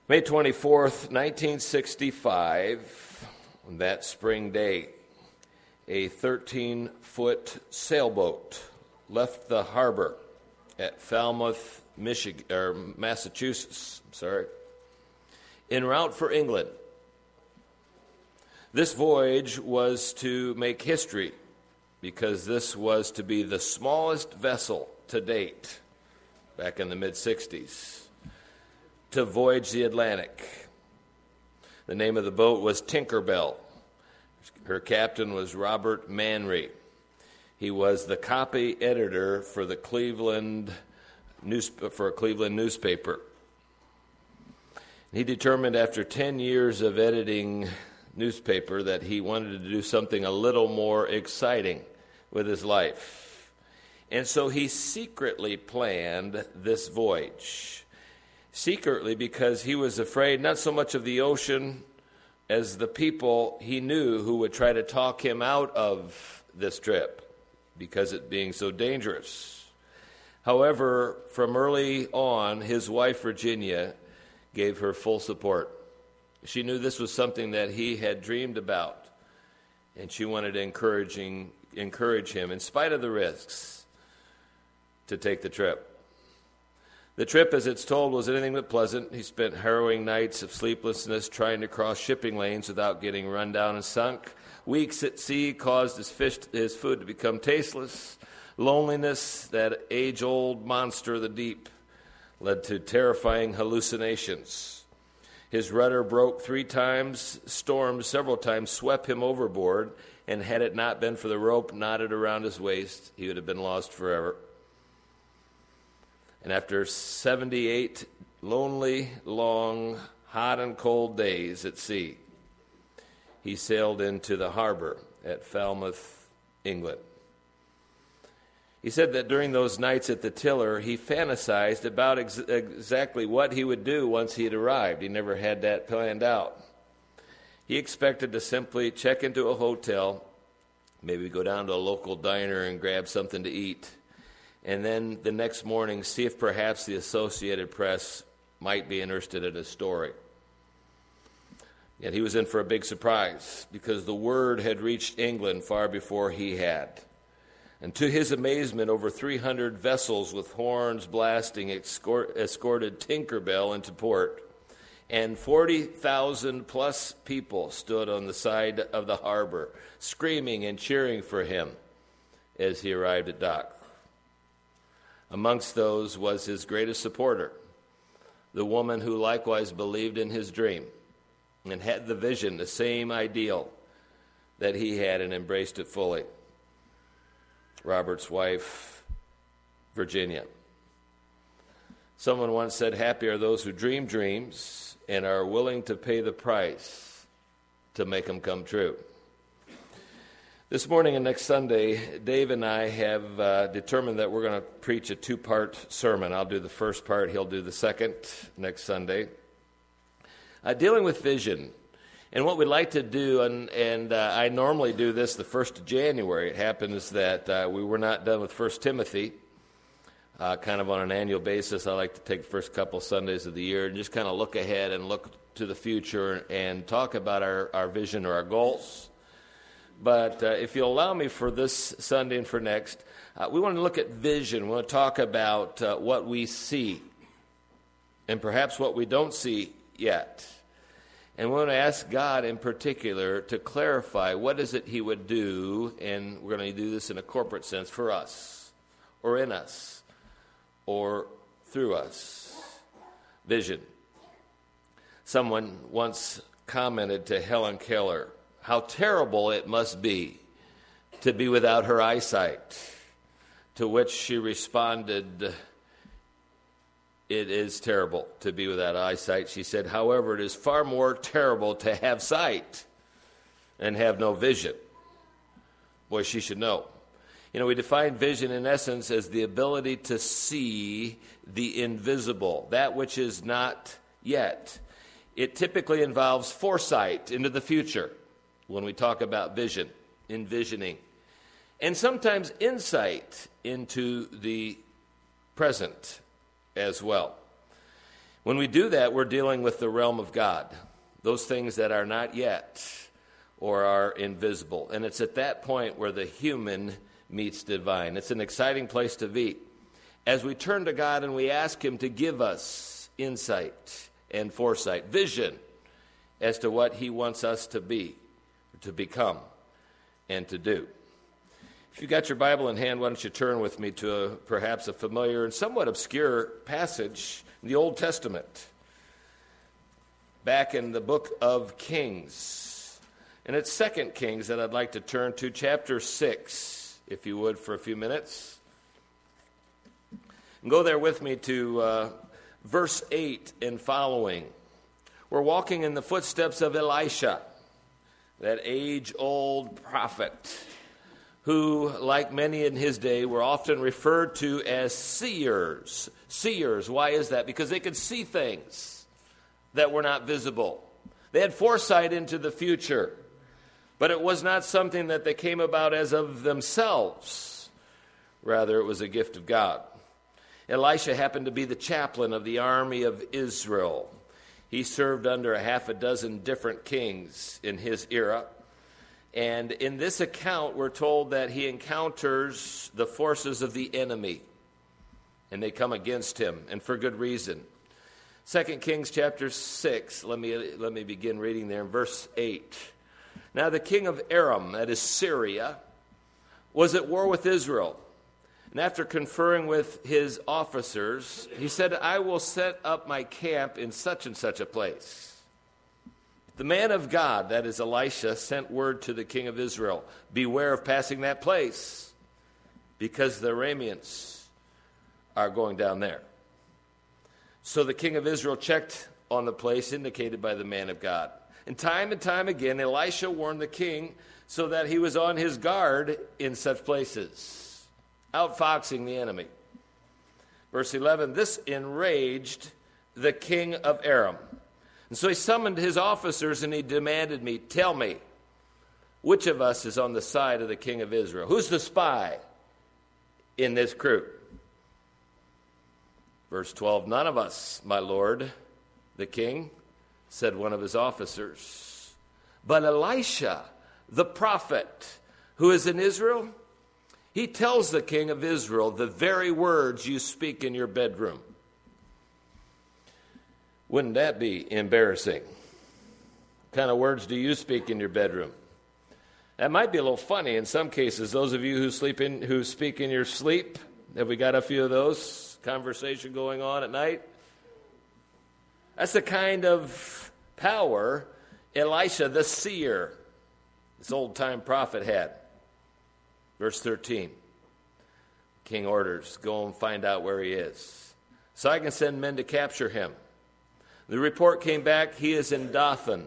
May 24th, 1965, on that spring day, a 13-foot sailboat left the harbor at Falmouth, Massachusetts, en route for England. This voyage was to make history because this was to be the smallest vessel to date, back in the mid-60s, to voyage the Atlantic. The name of the boat was Tinkerbell. Her captain was Robert Manry. He was the copy editor for a Cleveland newspaper. He determined after 10 years of editing newspaper that he wanted to do something a little more exciting with his life. And so he secretly planned this voyage. Secretly because he was afraid not so much of the ocean as the people he knew who would try to talk him out of this trip because it being so dangerous. However, from early on, his wife Virginia gave her full support. She knew this was something that he had dreamed about, and she wanted to encourage him, in spite of the risks, to take the trip. The trip, as it's told, was anything but pleasant. He spent harrowing nights of sleeplessness trying to cross shipping lanes without getting run down and sunk. Weeks at sea caused his food to become tasteless. Loneliness, that age-old monster of the deep, led to terrifying hallucinations. His rudder broke 3 times, storms several times swept him overboard, and had it not been for the rope knotted around his waist, he would have been lost forever. And after 78 lonely, long, hot and cold days at sea, he sailed into the harbor at Falmouth, England. He said that during those nights at the tiller, he fantasized about exactly what he would do once he had arrived. He never had that planned out. He expected to simply check into a hotel, maybe go down to a local diner and grab something to eat, and then the next morning see if perhaps the Associated Press might be interested in his story. Yet he was in for a big surprise because the word had reached England far before he had. And to his amazement, over 300 vessels with horns blasting escorted Tinkerbell into port, and 40,000 plus people stood on the side of the harbor, screaming and cheering for him as he arrived at dock. Amongst those was his greatest supporter, the woman who likewise believed in his dream and had the vision, the same ideal that he had, and embraced it fully. Robert's wife, Virginia. Someone once said, "Happy are those who dream dreams and are willing to pay the price to make them come true." This morning and next Sunday, Dave and I have determined that we're going to preach a 2-part sermon. I'll do the first part, he'll do the second next Sunday. Dealing with vision. And what we'd like to do, and I normally do this the 1st of January. It happens that we were not done with 1 Timothy, kind of on an annual basis. I like to take the first couple Sundays of the year and just kind of look ahead and look to the future and talk about our vision or our goals. But if you'll allow me for this Sunday and for next, we want to look at vision. We want to talk about what we see and perhaps what we don't see yet. And we want to ask God in particular to clarify what is it he would do, and we're going to do this in a corporate sense, for us, or in us, or through us. Vision. Someone once commented to Helen Keller how terrible it must be to be without her eyesight, to which she responded, "It is terrible to be without eyesight." She said, "However, it is far more terrible to have sight and have no vision." Boy, she should know. You know, we define vision in essence as the ability to see the invisible, that which is not yet. It typically involves foresight into the future when we talk about vision, envisioning, and sometimes insight into the present as well. When we do that, we're dealing with the realm of God, those things that are not yet or are invisible. And it's at that point where the human meets divine. It's an exciting place to be. As we turn to God and we ask him to give us insight and foresight, vision as to what he wants us to be, to become, and to do. If you've got your Bible in hand, why don't you turn with me to perhaps a familiar and somewhat obscure passage in the Old Testament, back in the book of Kings. And it's 2 Kings that I'd like to turn to, chapter 6, if you would, for a few minutes. And go there with me to verse 8 and following. We're walking in the footsteps of Elisha, that age-old prophet, who, like many in his day, were often referred to as seers. Seers, why is that? Because they could see things that were not visible. They had foresight into the future, but it was not something that they came about as of themselves. Rather, it was a gift of God. Elisha happened to be the chaplain of the army of Israel. He served under a half a dozen different kings in his era. And in this account, we're told that he encounters the forces of the enemy, and they come against him, and for good reason. 2 Kings chapter 6, let me begin reading there in verse 8. Now the king of Aram, that is Syria, was at war with Israel. And after conferring with his officers, he said, I will set up my camp in such and such a place. The man of God, that is Elisha, sent word to the king of Israel, beware of passing that place, because the Arameans are going down there. So the king of Israel checked on the place indicated by the man of God. And time again, Elisha warned the king so that he was on his guard in such places, outfoxing the enemy. Verse 11, this enraged the king of Aram. And so he summoned his officers and he demanded me, tell me, which of us is on the side of the king of Israel? Who's the spy in this crew? Verse 12, none of us, my lord, the king, said one of his officers. But Elisha, the prophet, who is in Israel, he tells the king of Israel the very words you speak in your bedroom. Wouldn't that be embarrassing? What kind of words do you speak in your bedroom? That might be a little funny in some cases. Those of you who speak in your sleep, have we got a few of those? Conversation going on at night? That's the kind of power Elisha the seer, this old-time prophet, had. Verse 13. King orders, go and find out where he is, so I can send men to capture him. The report came back, he is in Dothan.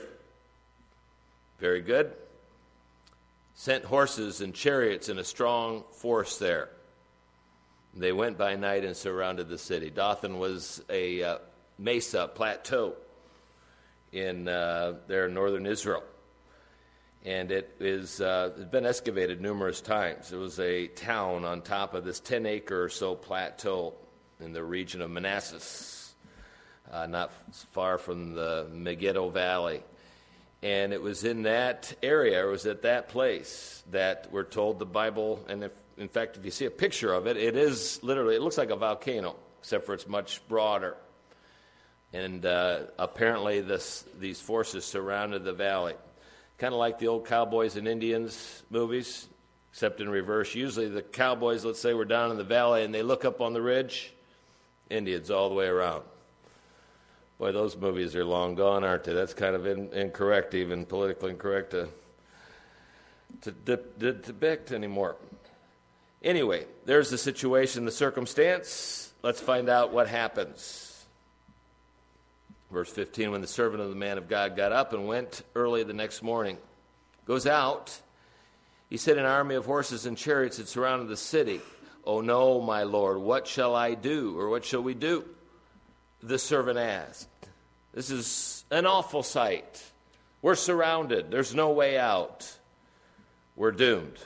Very good. Sent horses and chariots and a strong force there. They went by night and surrounded the city. Dothan was a mesa, plateau in there in northern Israel. And it's been excavated numerous times. It was a town on top of this 10-acre or so plateau in the region of Manassas. Not far from the Megiddo Valley. And it was in that area, it was at that place that we're told the Bible, and in fact, if you see a picture of it, it is literally, it looks like a volcano, except for it's much broader. And apparently these forces surrounded the valley. Kind of like the old Cowboys and Indians movies, except in reverse. Usually the cowboys, let's say, were down in the valley, and they look up on the ridge, Indians all the way around. Boy, those movies are long gone, aren't they? That's kind of incorrect, even politically incorrect to depict anymore. Anyway, there's the situation, the circumstance. Let's find out what happens. Verse 15, when the servant of the man of God got up and went early the next morning, goes out, he said, an army of horses and chariots had surrounded the city. Oh no, my Lord, what shall I do, or what shall we do? The servant asked. This is an awful sight. We're surrounded. There's no way out. We're doomed.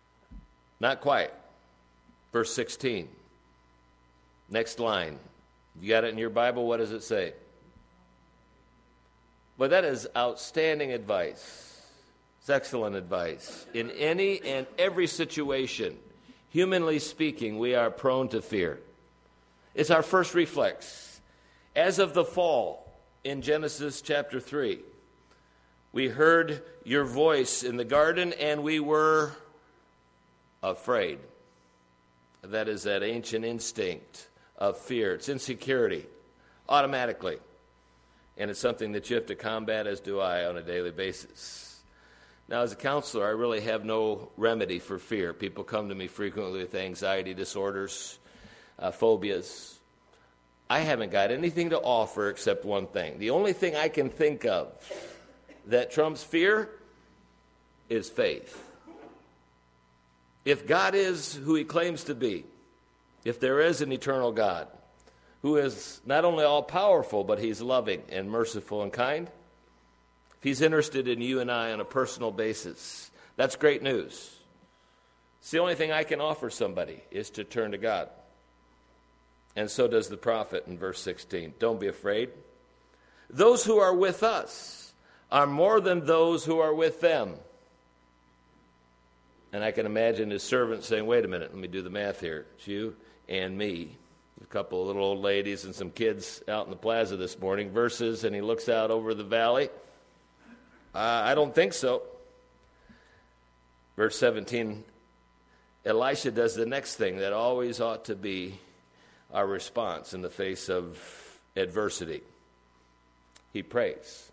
Not quite. Verse 16. Next line. You got it in your Bible? What does it say? But that is outstanding advice. It's excellent advice. In any and every situation, humanly speaking, we are prone to fear. It's our first reflex. As of the fall in Genesis chapter 3, we heard your voice in the garden and we were afraid. That is that ancient instinct of fear. It's insecurity, automatically. And it's something that you have to combat, as do I, on a daily basis. Now, as a counselor, I really have no remedy for fear. People come to me frequently with anxiety disorders, phobias. I haven't got anything to offer except one thing. The only thing I can think of that trumps fear is faith. If God is who he claims to be, if there is an eternal God who is not only all-powerful, but he's loving and merciful and kind, if he's interested in you and I on a personal basis, that's great news. It's the only thing I can offer somebody is to turn to God. And so does the prophet in verse 16. Don't be afraid. Those who are with us are more than those who are with them. And I can imagine his servant saying, wait a minute, let me do the math here. It's you and me, a couple of little old ladies and some kids out in the plaza this morning, versus, and he looks out over the valley. I don't think so. Verse 17, Elisha does the next thing that always ought to be our response in the face of adversity. He prays.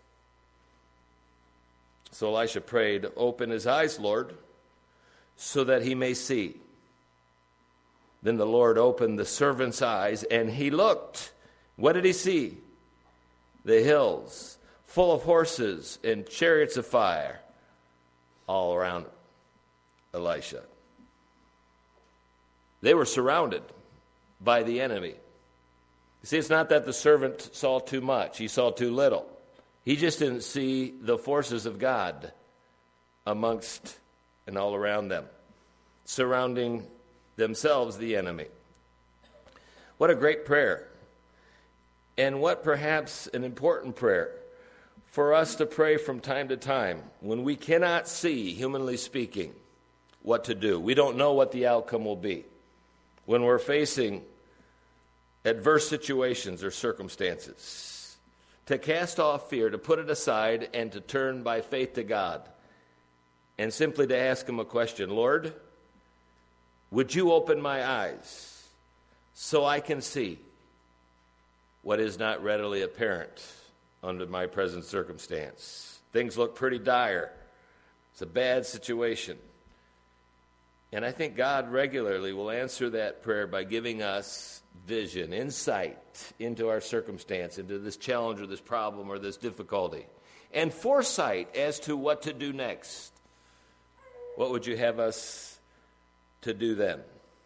So Elisha prayed, open his eyes, Lord, so that he may see. Then the Lord opened the servant's eyes, and he looked. What did he see? The hills, full of horses and chariots of fire, all around Elisha. They were surrounded by the enemy. You see, it's not that the servant saw too much. He saw too little. He just didn't see the forces of God amongst and all around them, surrounding themselves, the enemy. What a great prayer. And what perhaps an important prayer for us to pray from time to time when we cannot see, humanly speaking, what to do. We don't know what the outcome will be. When we're facing adverse situations or circumstances, to cast off fear, to put it aside, and to turn by faith to God, and simply to ask him a question. Lord, would you open my eyes so I can see what is not readily apparent under my present circumstance? Things look pretty dire. It's a bad situation. And I think God regularly will answer that prayer by giving us vision, insight into our circumstance, into this challenge or this problem or this difficulty, and foresight as to what to do next. What would you have us to do then?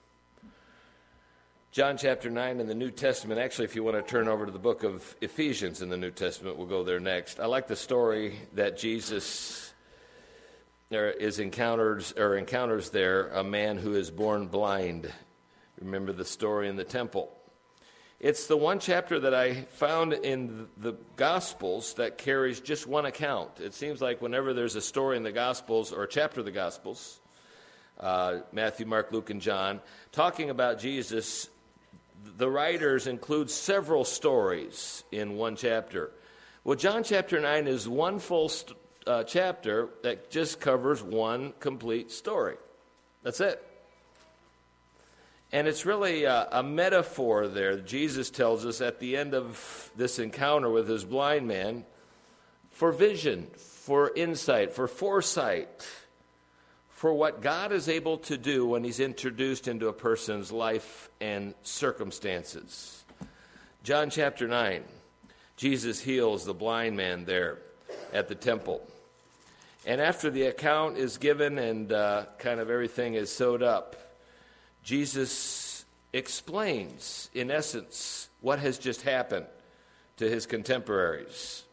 John chapter 9 in the New Testament. Actually, if you want to turn over to the book of Ephesians in the New Testament, we'll go there next. I like the story that Jesus encounters there a man who is born blind. Remember the story in the temple. It's the one chapter that I found in the Gospels that carries just one account. It seems like whenever there's a story in the Gospels or a chapter of the Gospels, Matthew, Mark, Luke, and John, talking about Jesus, the writers include several stories in one chapter. Well, John chapter 9 is one full chapter that just covers one complete story. That's it. And it's really a metaphor there. Jesus tells us at the end of this encounter with his blind man for vision, for insight, for foresight, for what God is able to do when he's introduced into a person's life and circumstances. John chapter 9, Jesus heals the blind man there at the temple. And after the account is given and kind of everything is sewed up, Jesus explains, in essence, what has just happened to his contemporaries.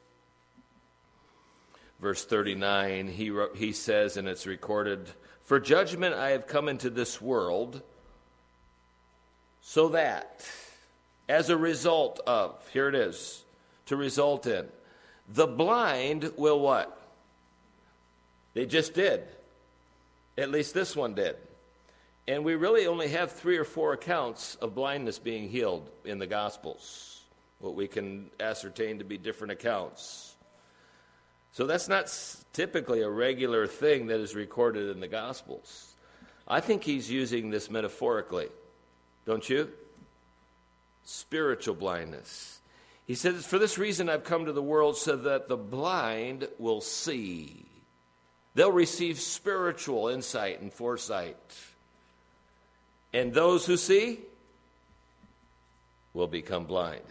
Verse 39, he says, and it's recorded, "For judgment I have come into this world, so that," as a result of, here it is, to result in. The blind will what? They just did. At least this one did. And we really only have 3 or 4 accounts of blindness being healed in the Gospels, what we can ascertain to be different accounts. So that's not typically a regular thing that is recorded in the Gospels. I think he's using this metaphorically, don't you? Spiritual blindness. He says, for this reason I've come to the world so that the blind will see. They'll receive spiritual insight and foresight. And those who see will become blind.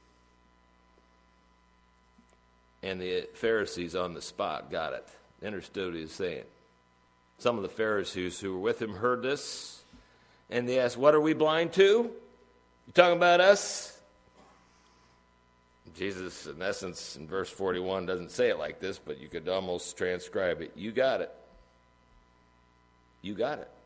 And the Pharisees on the spot got it, understood what he was saying. Some of the Pharisees who were with him heard this, and they asked, what are we blind to? You talking about us? Jesus, in essence, in verse 41, doesn't say it like this, but you could almost transcribe it. You got it. You got it.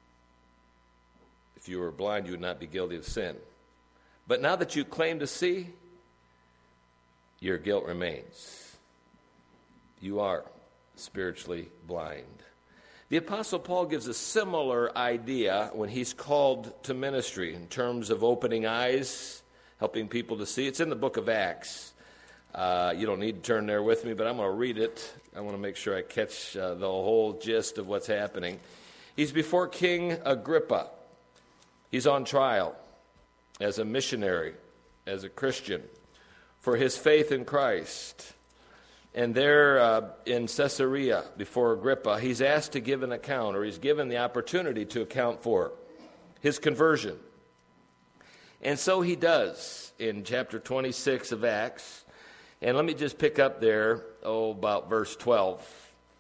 If you were blind, you would not be guilty of sin. But now that you claim to see, your guilt remains. You are spiritually blind. The Apostle Paul gives a similar idea when he's called to ministry in terms of opening eyes, helping people to see. It's in the book of Acts. You don't need to turn there with me, but I'm going to read it. I want to make sure I catch the whole gist of what's happening. He's before King Agrippa. He's on trial as a missionary, as a Christian, for his faith in Christ. And there in Caesarea, before Agrippa, he's asked to give an account, or he's given the opportunity to account for his conversion. And so he does in chapter 26 of Acts. And let me just pick up there, about verse 12.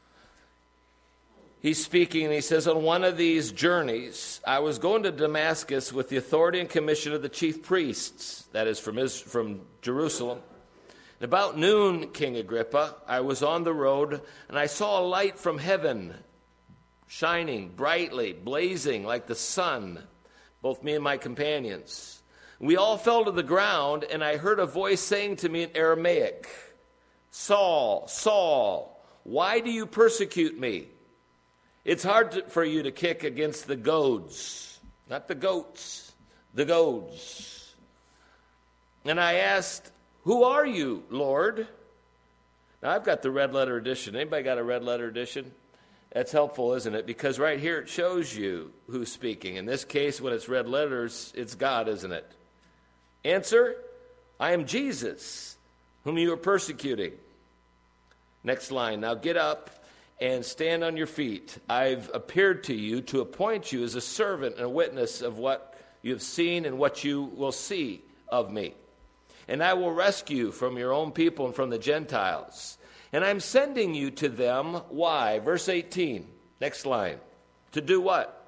He's speaking, and he says, on one of these journeys, I was going to Damascus with the authority and commission of the chief priests, that is from Jerusalem. And about noon, King Agrippa, I was on the road, and I saw a light from heaven, shining brightly, blazing like the sun, both me and my companions. We all fell to the ground, and I heard a voice saying to me in Aramaic, Saul, Saul, why do you persecute me? It's hard for you to kick against the goads, not the goats, the goads. And I asked, who are you, Lord? Now, I've got the red letter edition. Anybody got a red letter edition? That's helpful, isn't it? Because right here it shows you who's speaking. In this case, when it's red letters, it's God, isn't it? Answer, I am Jesus, whom you are persecuting. Next line, now get up and stand on your feet. I've appeared to you to appoint you as a servant and a witness of what you have seen and what you will see of me. And I will rescue you from your own people and from the Gentiles. And I'm sending you to them. Why? Verse 18, next line. To do what?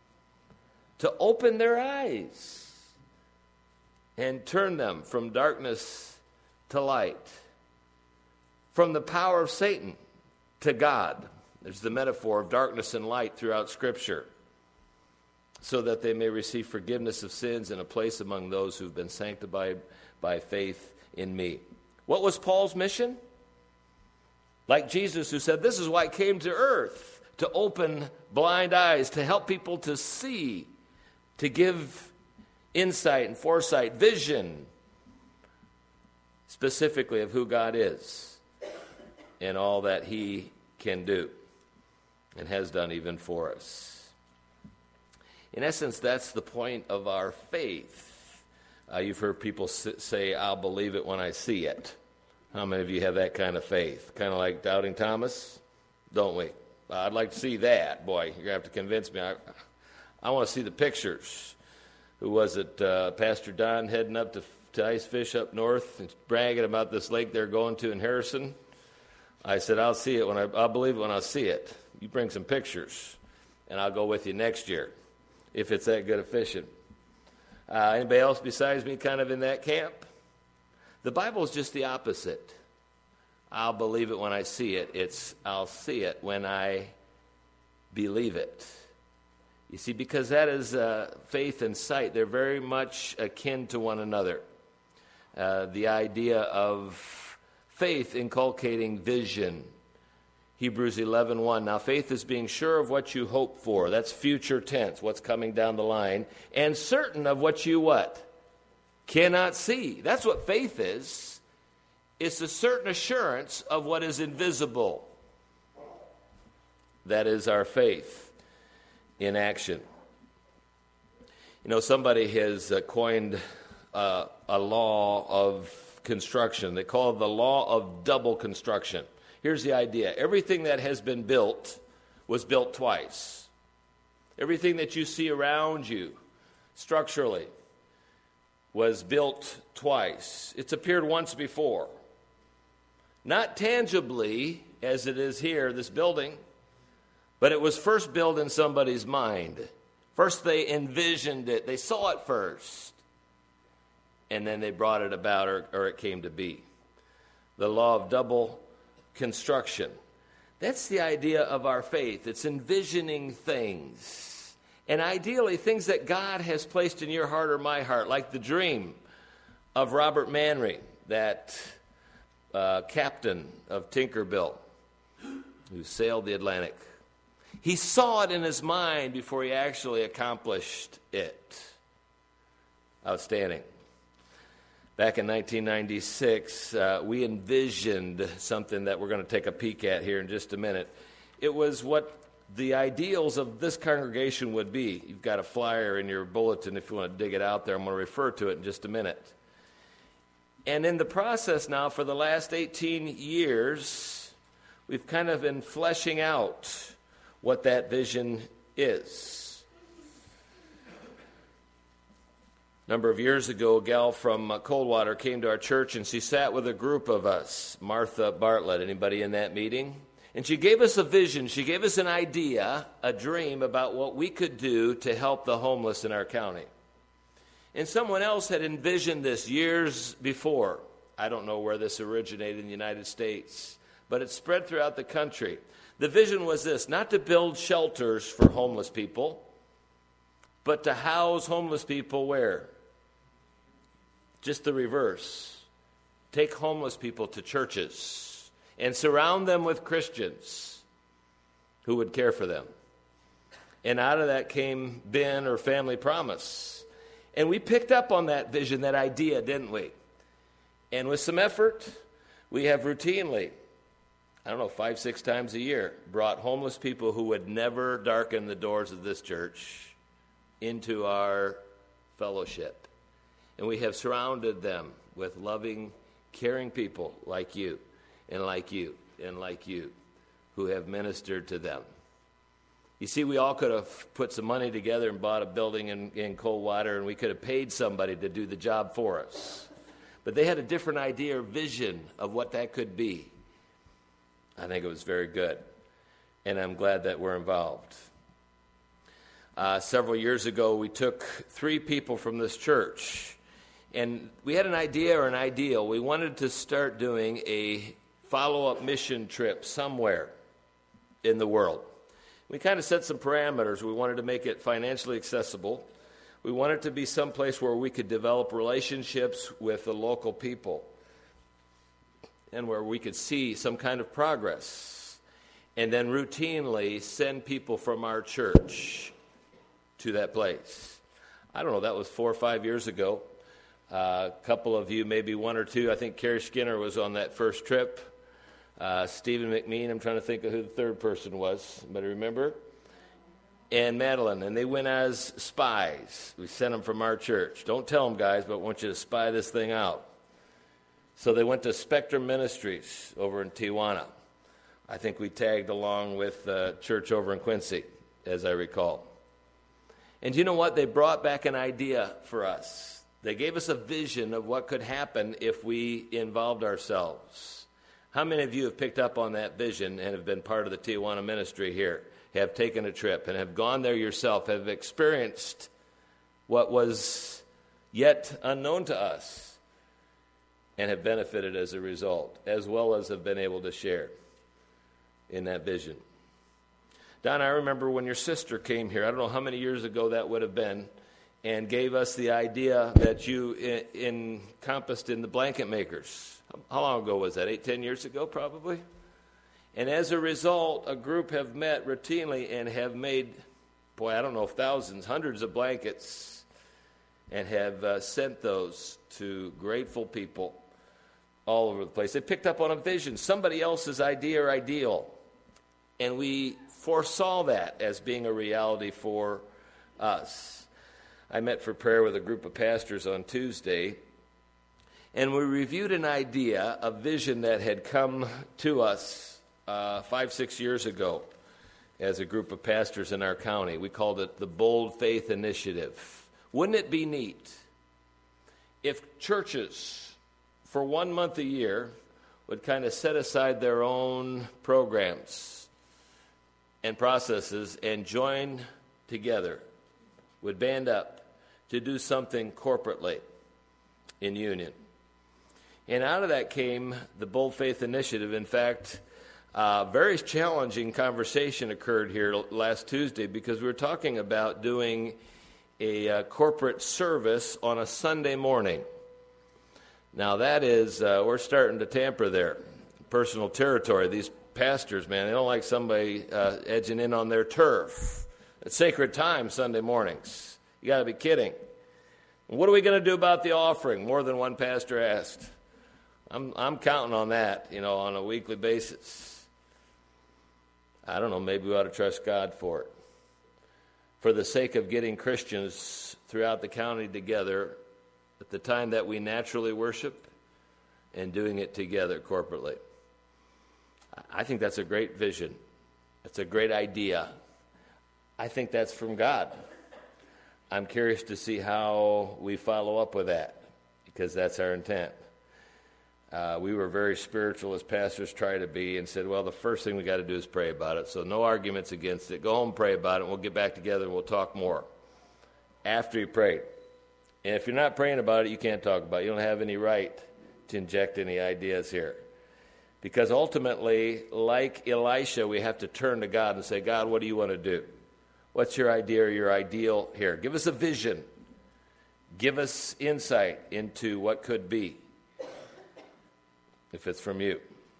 To open their eyes and turn them from darkness to light, from the power of Satan to God. There's the metaphor of darkness and light throughout Scripture, so that they may receive forgiveness of sins and a place among those who've been sanctified by faith in me. What was Paul's mission? Like Jesus, who said, this is why I came to earth, to open blind eyes, to help people to see, to give insight and foresight, vision, specifically of who God is and all that he can do and has done even for us. In essence, that's the point of our faith. You've heard people say, I'll believe it when I see it. How many of you have that kind of faith? Kind of like doubting Thomas, don't we? I'd like to see that. Boy, you're going to have to convince me. I want to see the pictures. Who was it? Pastor Don heading up to ice fish up north and bragging about this lake they're going to in Harrison. I said, I'll see it I'll believe it when I see it. You bring some pictures, and I'll go with you next year if it's that good of fishing. Anybody else besides me kind of in that camp? The Bible is just the opposite. I'll believe it when I see it. I'll see it when I believe it. You see, because that is faith and sight. They're very much akin to one another. The idea of faith inculcating vision. Hebrews 11:1. Now faith is being sure of what you hope for. That's future tense, what's coming down the line. And certain of what you what? Cannot see. That's what faith is. It's a certain assurance of what is invisible. That is our faith in action. You know, somebody has coined a law of construction. They call it the law of double construction. Here's the idea. Everything that has been built was built twice. Everything that you see around you structurally was built twice. It's appeared once before. Not tangibly, as it is here, this building, but it was first built in somebody's mind. First they envisioned it. They saw it first. And then they brought it about, or it came to be. The law of double construction. That's the idea of our faith. It's envisioning things. And ideally, things that God has placed in your heart or my heart, like the dream of Robert Manry, that captain of Tinkerbell, who sailed the Atlantic. He saw it in his mind before he actually accomplished it. Outstanding. Back in 1996, we envisioned something that we're going to take a peek at here in just a minute. It was what the ideals of this congregation would be. You've got a flyer in your bulletin if you want to dig it out there. I'm going to refer to it in just a minute. And in the process now, for the last 18 years, we've kind of been fleshing out what that vision is. A number of years ago, a gal from Coldwater came to our church, and she sat with a group of us. Martha Bartlett, anybody in that meeting? And she gave us a vision. She gave us an idea, a dream about what we could do to help the homeless in our county. And someone else had envisioned this years before. I don't know where this originated in the United States, but it spread throughout the country. The vision was this: not to build shelters for homeless people, but to house homeless people where? Just the reverse. Take homeless people to churches and surround them with Christians who would care for them. And out of that came Ben, or Family Promise. And we picked up on that vision, that idea, didn't we? And with some effort, we have routinely, 5-6 times a year, brought homeless people who would never darken the doors of this church into our fellowship. And we have surrounded them with loving, caring people like you, and like you, and like you, who have ministered to them. You see, we all could have put some money together and bought a building in Coldwater, and we could have paid somebody to do the job for us. But they had a different idea or vision of what that could be. I think it was very good, and I'm glad that we're involved. Several years ago, we took 3 people from this church, and we had an idea or an ideal. We wanted to start doing a follow-up mission trip somewhere in the world. We kind of set some parameters. We wanted to make it financially accessible. We wanted it to be someplace where we could develop relationships with the local people and where we could see some kind of progress, and then routinely send people from our church to that place. I don't know, that was 4 or 5 years ago. A couple of you, maybe 1 or 2, I think Carrie Skinner was on that first trip. Stephen McMean, I'm trying to think of who the third person was. Anybody remember? And Madeline, and they went as spies. We sent them from our church. Don't tell them, guys, but I want you to spy this thing out. So they went to Spectrum Ministries over in Tijuana. I think we tagged along with the church over in Quincy, as I recall. And you know what? They brought back an idea for us. They gave us a vision of what could happen if we involved ourselves. How many of you have picked up on that vision and have been part of the Tijuana ministry here, have taken a trip and have gone there yourself, have experienced what was yet unknown to us, and have benefited as a result, as well as have been able to share in that vision? Don, I remember when your sister came here, I don't know how many years ago that would have been, and gave us the idea that you encompassed in the blanket makers. How long ago was that? 8-10 years ago, probably? And as a result, a group have met routinely and have made, I don't know if thousands, hundreds of blankets, and have sent those to grateful people all over the place. They picked up on a vision, somebody else's idea or ideal, and we foresaw that as being a reality for us. I met for prayer with a group of pastors on Tuesday, and we reviewed an idea, a vision that had come to us 5-6 years ago as a group of pastors in our county. We called it the Bold Faith Initiative. Wouldn't it be neat if churches, for 1 month a year, would kind of set aside their own programs and processes and join together, would band up to do something corporately in union. And out of that came the Bold Faith Initiative. In fact, a very challenging conversation occurred here last Tuesday because we were talking about doing a corporate service on a Sunday morning. Now that is, we're starting to tamper there, personal territory. These pastors, man, they don't like somebody edging in on their turf. It's sacred time Sunday mornings. You got to be kidding. What are we going to do about the offering? More than one pastor asked. I'm counting on that, on a weekly basis. I don't know, maybe we ought to trust God for it. For the sake of getting Christians throughout the county together at the time that we naturally worship and doing it together corporately. I think that's a great vision. It's a great idea. I think that's from God. I'm curious to see how we follow up with that, because that's our intent. We were very spiritual, as pastors try to be, and said, well, the first thing we got to do is pray about it. So no arguments against it. Go home and pray about it, and we'll get back together and we'll talk more after you prayed. And if you're not praying about it, you can't talk about it. You don't have any right to inject any ideas here. Because ultimately, like Elisha, we have to turn to God and say, God, what do you want to do? What's your idea or your ideal here? Give us a vision. Give us insight into what could be, if it's from you.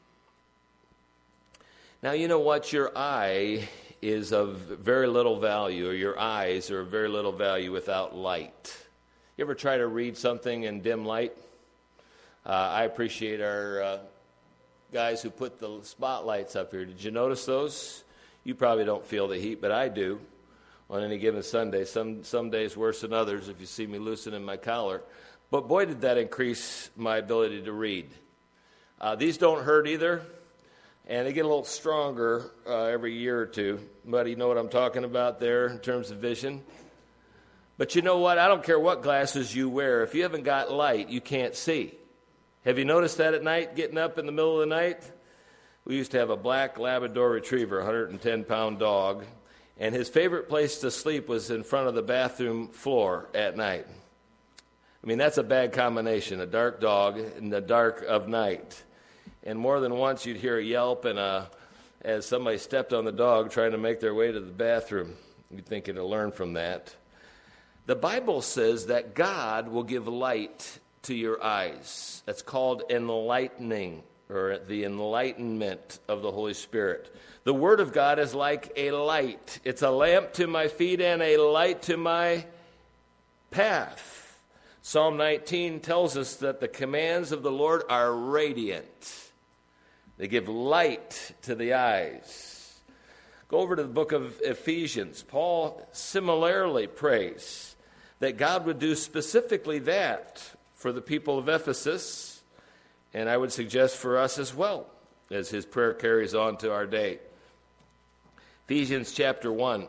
Now, you know what? Your eye is of very little value, or your eyes are of very little value without light. You ever try to read something in dim light? I appreciate our guys who put the spotlights up here. Did you notice those? You probably don't feel the heat, but I do on any given Sunday. Some days worse than others if you see me loosening my collar. But boy, did that increase my ability to read. These don't hurt either, and they get a little stronger every year or two. But you know what I'm talking about there in terms of vision? But you know what? I don't care what glasses you wear. If you haven't got light, you can't see. Have you noticed that at night, getting up in the middle of the night? We used to have a black Labrador Retriever, 110-pound dog, and his favorite place to sleep was in front of the bathroom floor at night. I mean, that's a bad combination, a dark dog in the dark of night. And more than once you'd hear a yelp and as somebody stepped on the dog trying to make their way to the bathroom. You'd think it'd learn from that. The Bible says that God will give light to your eyes. That's called enlightening, or the enlightenment of the Holy Spirit. The Word of God is like a light. It's a lamp to my feet and a light to my path. Psalm 19 tells us that the commands of the Lord are radiant. They give light to the eyes. Go over to the book of Ephesians. Paul similarly prays that God would do specifically that for the people of Ephesus, and I would suggest for us as well, as his prayer carries on to our day. Ephesians chapter 1.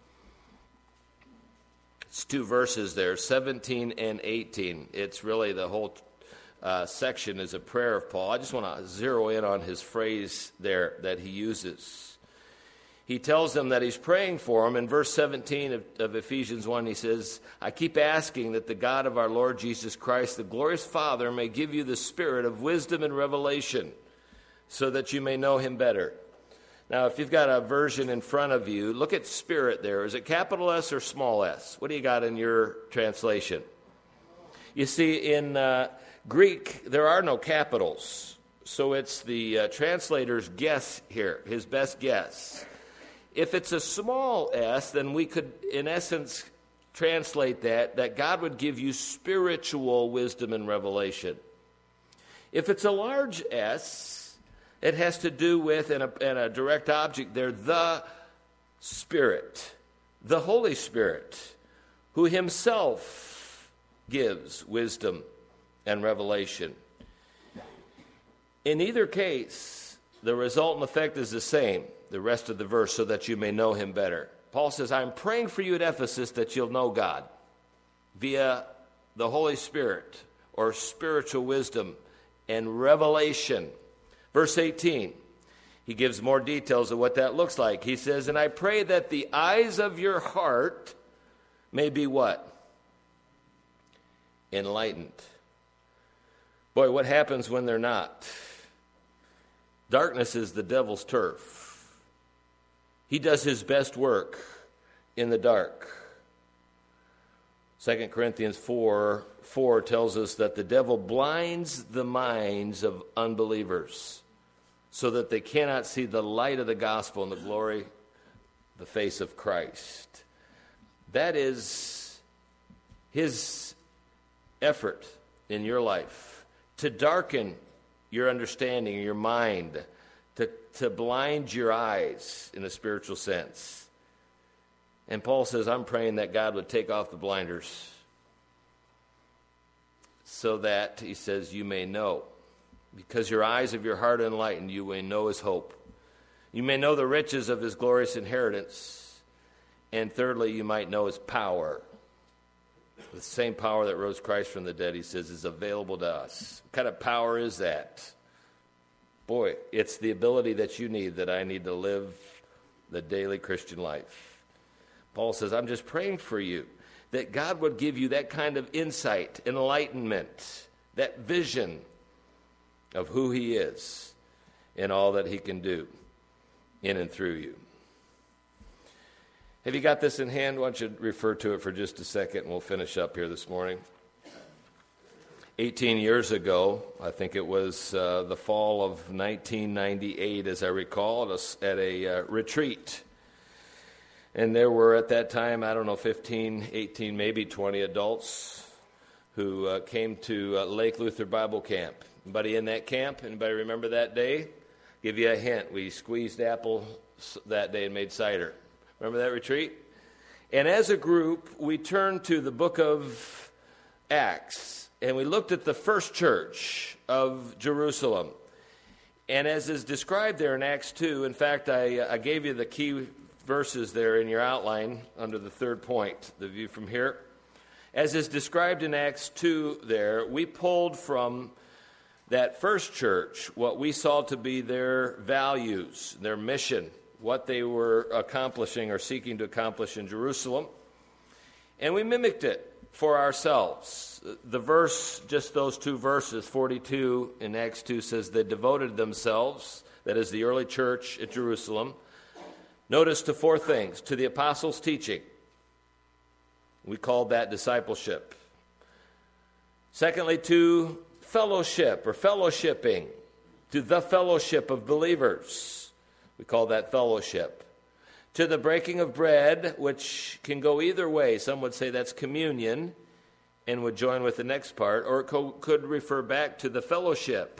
It's 2 verses there, 17 and 18. It's really the whole section is a prayer of Paul. I just want to zero in on his phrase there that he uses. He tells them that he's praying for them. In verse 17 of Ephesians 1, he says, I keep asking that the God of our Lord Jesus Christ, the glorious Father, may give you the spirit of wisdom and revelation so that you may know him better. Now, if you've got a version in front of you, look at Spirit there. Is it capital S or small s? What do you got in your translation? You see, in Greek, there are no capitals. So it's the translator's guess here, his best guess. If it's a small s, then we could, in essence, translate that God would give you spiritual wisdom and revelation. If it's a large S, it has to do with, and a direct object there, the Spirit, the Holy Spirit, who himself gives wisdom and revelation. In either case, the resultant effect is the same, the rest of the verse, so that you may know him better. Paul says, I'm praying for you at Ephesus that you'll know God via the Holy Spirit, or spiritual wisdom and revelation. Verse 18, he gives more details of what that looks like. He says, and I pray that the eyes of your heart may be what? Enlightened. Boy, what happens when they're not? Darkness is the devil's turf. He does his best work in the dark. 2 Corinthians 4 tells us that the devil blinds the minds of unbelievers so that they cannot see the light of the gospel and the glory, the face of Christ. That is his effort in your life, to darken your understanding, your mind, to blind your eyes in a spiritual sense. And Paul says, I'm praying that God would take off the blinders so that, he says, you may know. Because your eyes of your heart are enlightened, you may know his hope. You may know the riches of his glorious inheritance. And thirdly, you might know his power. The same power that rose Christ from the dead, he says, is available to us. What kind of power is that? Boy, it's the ability that you need, that I need to live the daily Christian life. Paul says, I'm just praying for you that God would give you that kind of insight, enlightenment, that vision of who he is and all that he can do in and through you. Have you got this in hand? Why don't you refer to it for just a second, and we'll finish up here this morning. 18 years ago, I think it was the fall of 1998, as I recall, at a retreat. And there were, at that time, 15, 18, maybe 20 adults who came to Lake Luther Bible Camp. Anybody in that camp? Anybody remember that day? Give you a hint. We squeezed apple that day and made cider. Remember that retreat? And as a group, we turned to the book of Acts, and we looked at the first church of Jerusalem. And as is described there in Acts 2, in fact, I gave you the key verses there in your outline under the third point, the view from here. As is described in Acts 2 there, we pulled from that first church what we saw to be their values, their mission, what they were accomplishing or seeking to accomplish in Jerusalem. And we mimicked it for ourselves. The verse, just those two verses, 42 in Acts 2 says they devoted themselves, that is the early church at Jerusalem, notice, to four things: to the apostles' teaching. We called that discipleship. Secondly, to fellowship or fellowshipping, to the fellowship of believers. We call that fellowship. To the breaking of bread, which can go either way. Some would say that's communion and would join with the next part, or it could refer back to the fellowship.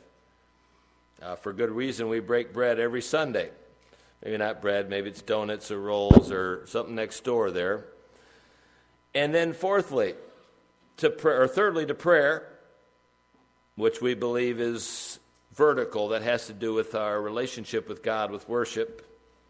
For good reason, we break bread every Sunday. Maybe not bread, maybe it's donuts or rolls or something next door there. And then fourthly, thirdly, to prayer, which we believe is vertical, that has to do with our relationship with God, with worship.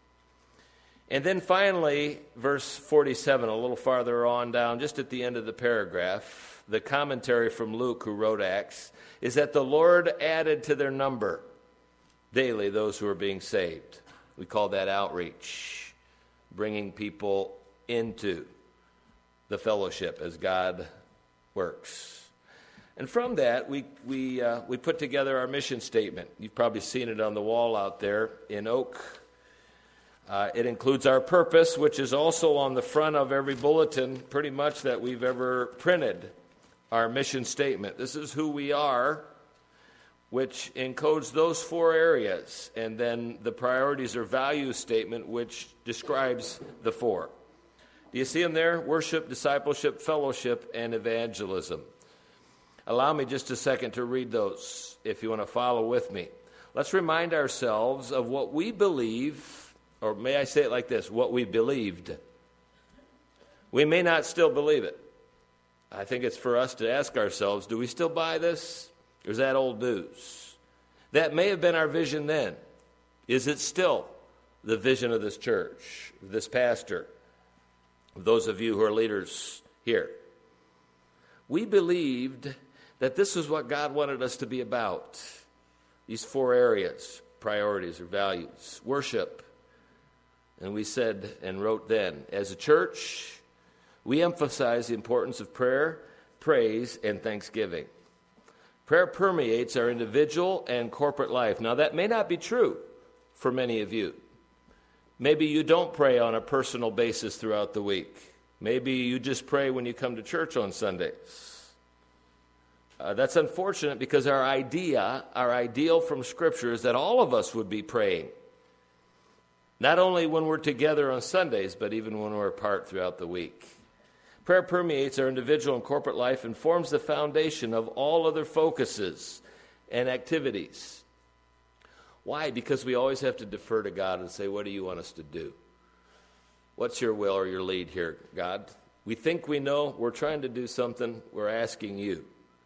And then finally, verse 47, a little farther on down, just at the end of the paragraph, the commentary from Luke, who wrote Acts, is that the Lord added to their number daily those who are being saved. We call that outreach, bringing people into the fellowship as God works. And from that, we put together our mission statement. You've probably seen it on the wall out there in oak It includes our purpose, which is also on the front of every bulletin, pretty much that we've ever printed, our mission statement. This is who we are, which encodes those 4 areas, and then the priorities or value statement, which describes the 4. Do you see them there? Worship, discipleship, fellowship, and evangelism. Allow me just a second to read those, if you want to follow with me. Let's remind ourselves of what we believe, or may I say it like this, what we believed. We may not still believe it. I think it's for us to ask ourselves, do we still buy this? Or is that old news? That may have been our vision then. Is it still the vision of this church, this pastor, those of you who are leaders here? We believed that this is what God wanted us to be about. These 4 areas, priorities or values. Worship. And we said and wrote then, as a church, we emphasize the importance of prayer, praise, and thanksgiving. Prayer permeates our individual and corporate life. Now, that may not be true for many of you. Maybe you don't pray on a personal basis throughout the week. Maybe you just pray when you come to church on Sundays. That's unfortunate because our ideal from Scripture is that all of us would be praying. Not only when we're together on Sundays, but even when we're apart throughout the week. Prayer permeates our individual and corporate life and forms the foundation of all other focuses and activities. Why? Because we always have to defer to God and say, what do you want us to do? What's your will or your lead here, God? We think we know. We're trying to do something. We're asking you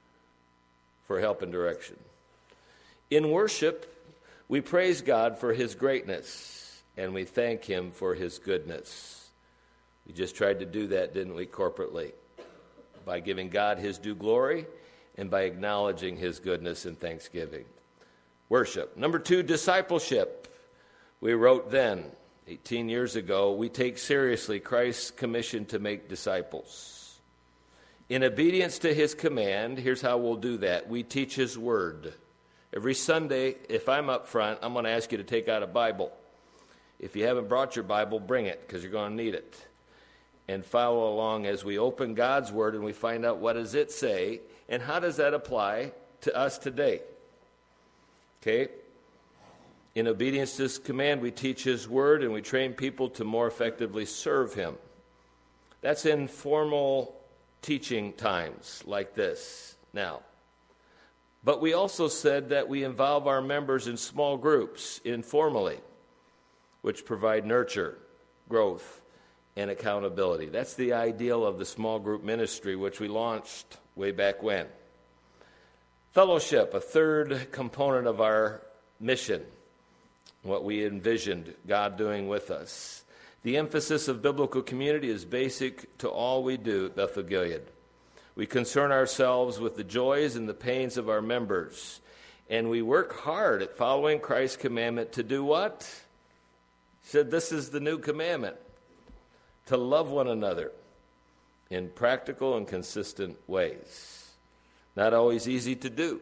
for help and direction. In worship, we praise God for his greatness, and we thank him for his goodness. We just tried to do that, didn't we, corporately? By giving God his due glory and by acknowledging his goodness and thanksgiving. Worship. Number 2, discipleship. We wrote then, 18 years ago, we take seriously Christ's commission to make disciples. In obedience to his command, here's how we'll do that. We teach his word. Every Sunday, if I'm up front, I'm going to ask you to take out a Bible. If you haven't brought your Bible, bring it, because you're going to need it. And follow along as we open God's word and we find out what does it say, and how does that apply to us today. Okay? In obedience to his command, we teach his word and we train people to more effectively serve him. That's informal teaching times like this now. But we also said that we involve our members in small groups informally, which provide nurture, growth, and accountability. That's the ideal of the small group ministry, which we launched way back when. Fellowship, a third component of our mission, what we envisioned God doing with us. The emphasis of biblical community is basic to all we do at Bethel Gilead. We concern ourselves with the joys and the pains of our members, and we work hard at following Christ's commandment to do what? He said this is the new commandment, to love one another in practical and consistent ways. Not always easy to do,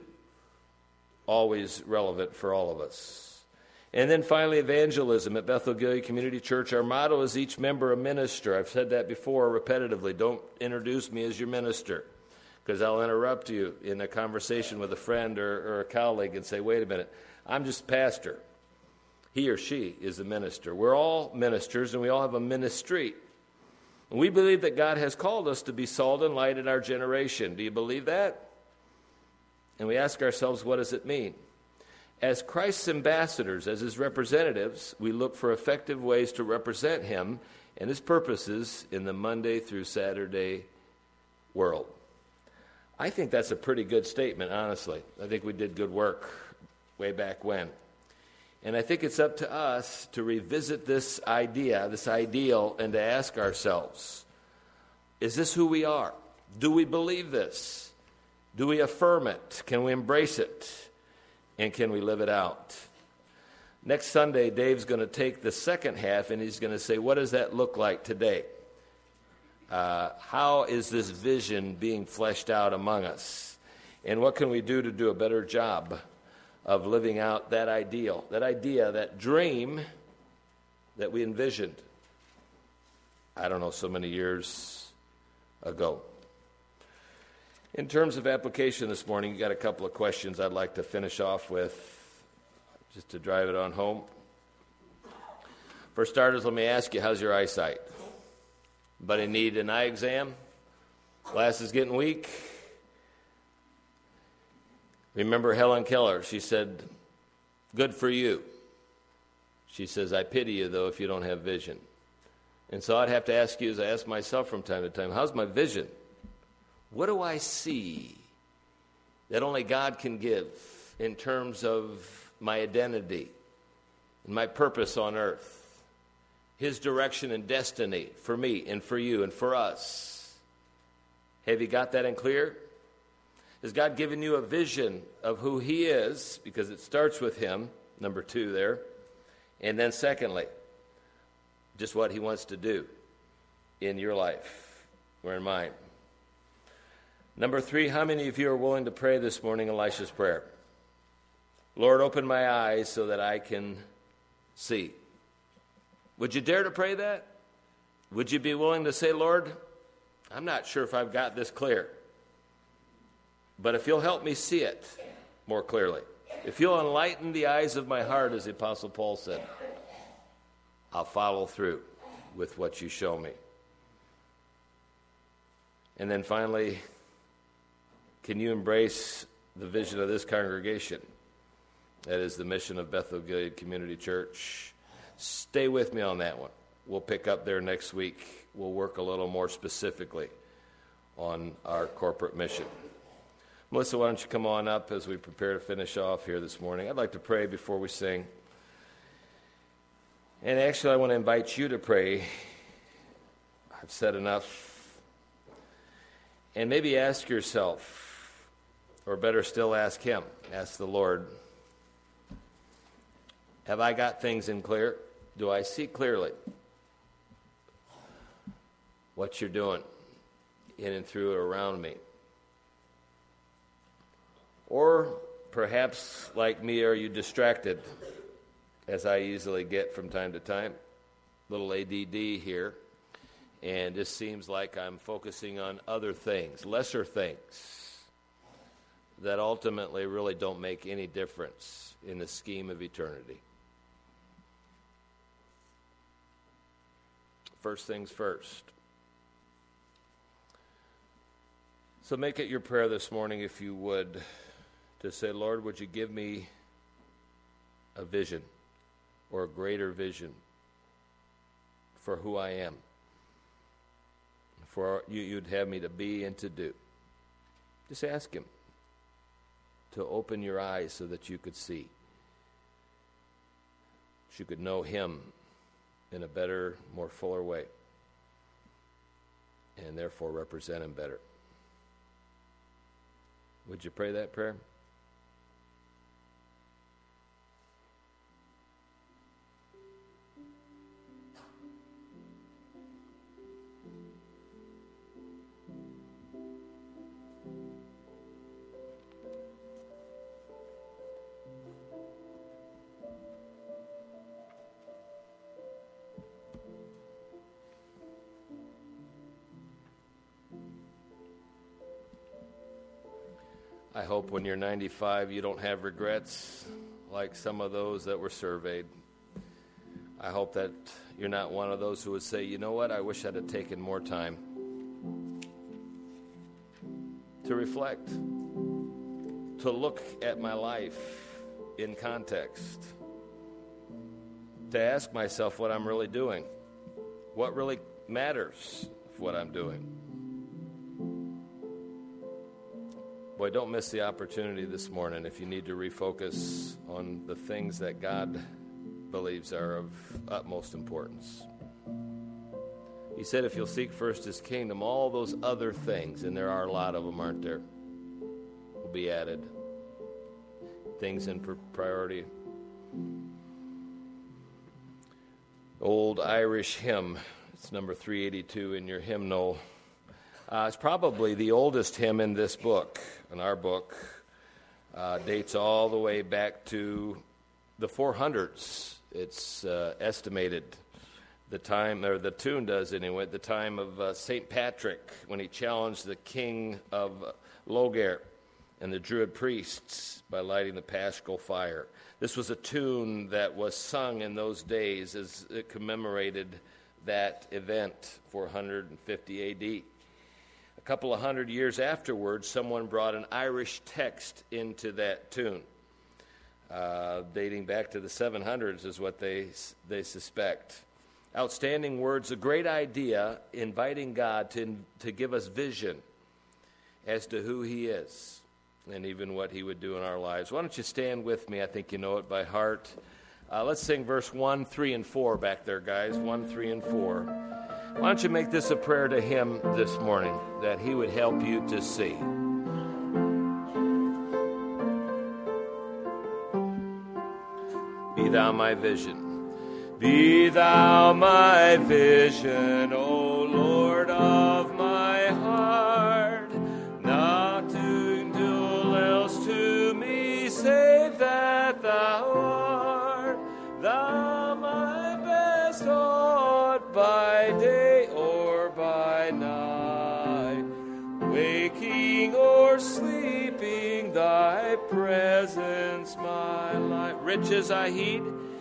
always relevant for all of us. And then finally, evangelism at Bethel Gilead Community Church. Our motto is each member a minister. I've said that before repetitively. Don't introduce me as your minister, because I'll interrupt you in a conversation with a friend or a colleague and say, wait a minute, I'm just pastor. He or she is a minister. We're all ministers, and we all have a ministry. And we believe that God has called us to be salt and light in our generation. Do you believe that? And we ask ourselves, what does it mean? As Christ's ambassadors, as his representatives, we look for effective ways to represent him and his purposes in the Monday through Saturday world. I think that's a pretty good statement, honestly. I think we did good work way back when. And I think it's up to us to revisit this idea, this ideal, and to ask ourselves, is this who we are? Do we believe this? Do we affirm it? Can we embrace it? And can we live it out? Next Sunday, Dave's going to take the second half, and he's going to say, what does that look like today? How is this vision being fleshed out among us? And what can we do to do a better job of living out that ideal, that idea, that dream that we envisioned, I don't know, so many years ago. In terms of application this morning, you got a couple of questions I'd like to finish off with, just to drive it on home. For starters, let me ask you, how's your eyesight? Anybody need an eye exam? Glasses getting weak? Remember Helen Keller? She said, good for you. She says, I pity you, though, if you don't have vision. And so I'd have to ask you, as I ask myself from time to time, how's my vision? What do I see that only God can give in terms of my identity and my purpose on earth, His direction and destiny for me and for you and for us? Have you got that in clear? Has God given you a vision of who He is? Because it starts with Him, number 2 there. And then secondly, just what He wants to do in your life or in mine. Number 3, how many of you are willing to pray this morning Elisha's prayer? Lord, open my eyes so that I can see. Would you dare to pray that? Would you be willing to say, Lord, I'm not sure if I've got this clear, but if you'll help me see it more clearly, if you'll enlighten the eyes of my heart, as the Apostle Paul said, I'll follow through with what you show me. And then finally, can you embrace the vision of this congregation? That is the mission of Bethel Gilead Community Church. Stay with me on that one. We'll pick up there next week. We'll work a little more specifically on our corporate mission. Melissa, why don't you come on up as we prepare to finish off here this morning. I'd like to pray before we sing. And actually, I want to invite you to pray. I've said enough. And maybe ask yourself, or better still ask Him, ask the Lord, have I got things in clear? Do I see clearly what you're doing in and through or around me? Or perhaps, like me, are you distracted, as I easily get from time to time? Little ADD here. And it seems like I'm focusing on other things, lesser things, that ultimately really don't make any difference in the scheme of eternity. First things first. So make it your prayer this morning, if you would, to say, Lord, would you give me a vision or a greater vision for who I am, for you'd have me to be and to do. Just ask Him to open your eyes so that you could see. You could know Him in a better, more fuller way, and therefore represent Him better. Would you pray that prayer? I hope when you're 95 you don't have regrets like some of those that were surveyed. I hope that you're not one of those who would say, you know what, I wish I'd have taken more time to reflect, to look at my life in context, to ask myself what I'm really doing, what really matters of what I'm doing. Boy, don't miss the opportunity this morning if you need to refocus on the things that God believes are of utmost importance. He said if you'll seek first His kingdom, all those other things, and there are a lot of them, aren't there, will be added. Things in priority. Old Irish hymn, it's number 382 in your hymnal. It's probably the oldest hymn in this book, in our book. Dates all the way back to the 400s, it's estimated. the tune does anyway, at the time of St. Patrick, when he challenged the king of Logair and the Druid priests by lighting the paschal fire. This was a tune that was sung in those days as it commemorated that event, 450 A.D. A couple of hundred years afterwards, someone brought an Irish text into that tune, dating back to the 700s is what they suspect. Outstanding words, a great idea, inviting God to give us vision as to who he is and even what he would do in our lives. Why don't you stand with me? I think you know it by heart. Let's sing verse 1, 3, and 4 back there, guys. 1, 3, and 4. Why don't you make this a prayer to him this morning, that he would help you to see. Be thou my vision. Be thou my vision, O Lord of my heart. Not to do else to me, save that thou art. Thou my best aught by day or by night. Waking or sleeping, thy presence my light. Riches I heed.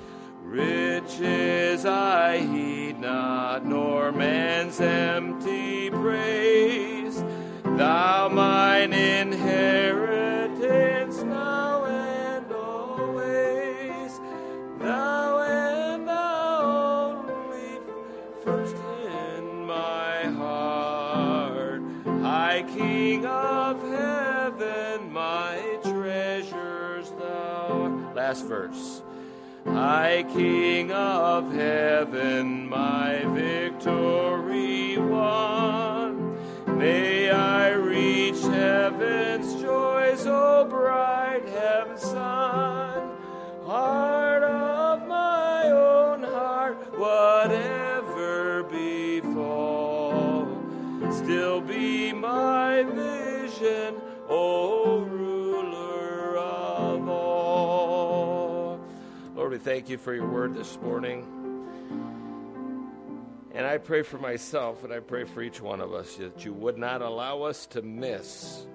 Riches I heed not, nor man's empty praise. Thou mine inheritance now and always. Thou and thou only first in my heart. High King of heaven, my treasures thou. Last verse. High King of heaven, my victory won. May I reach heaven's joys, O bright heaven's sun. Heart of my own heart, whatever befall, still be my vision, O ruler of all. Lord, we thank you for your word this morning. And I pray for myself, and I pray for each one of us, that you would not allow us to miss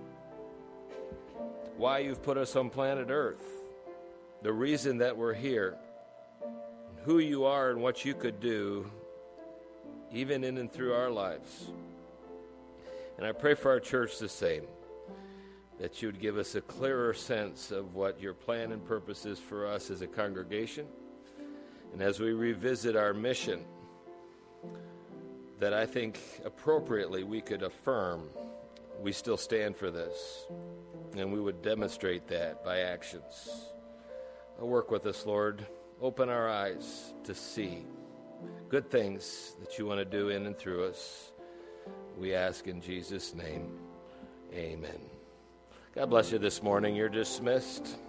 why you've put us on planet Earth, the reason that we're here, who you are and what you could do, even in and through our lives. And I pray for our church the same, that you would give us a clearer sense of what your plan and purpose is for us as a congregation. And as we revisit our mission, that I think appropriately we could affirm we still stand for this, and we would demonstrate that by actions. Work with us, Lord. Open our eyes to see good things that you want to do in and through us. We ask in Jesus' name, amen. God bless you this morning. You're dismissed.